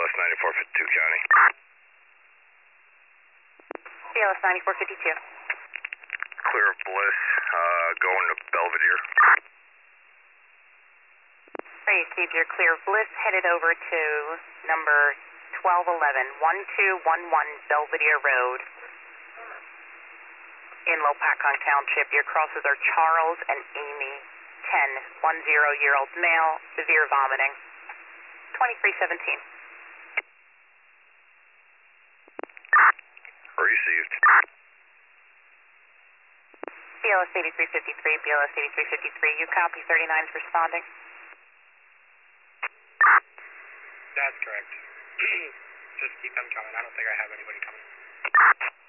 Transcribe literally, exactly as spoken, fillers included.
S ninety-four fifty-two County. B L S ninety-four fifty-two. Clear of Bliss, uh, going to Belvedere. Received your clear of Bliss, headed over to number twelve eleven, one two one one Belvedere Road in Lopakon Township. Your crosses are Charles and Amy, ten, one zero-year-old male, severe vomiting, twenty-three seventeen. Received. B L S eighty-three fifty-three, B L S eighty-three fifty-three, you copy, thirty-nine's responding. That's correct. Just keep them coming. I don't think I have anybody coming.